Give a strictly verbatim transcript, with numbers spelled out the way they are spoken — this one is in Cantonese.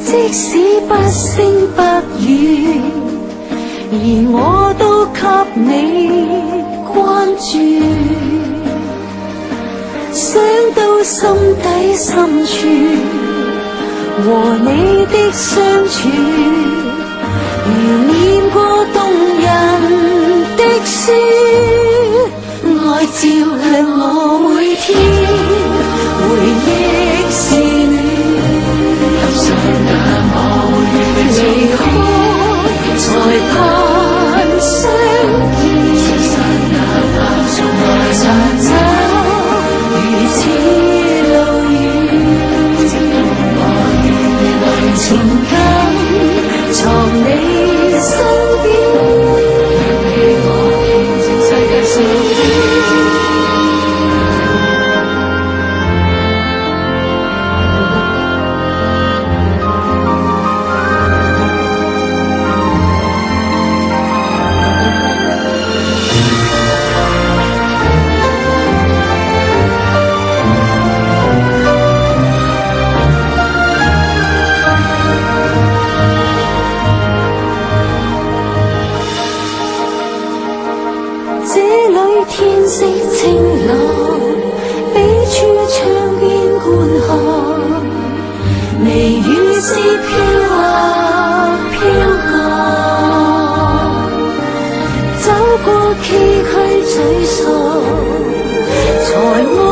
即使不聲不語，而我都給你關注。想到心底深處，和你的相處，如念過動人的書，愛照亮我每天，回憶是暖。在那麼離開，才盼相見。尋找如此路遠，情感藏你身邊。天色清朗，彼處窗邊觀看，微雨是飄啊飄降，走過崎嶇沮喪，才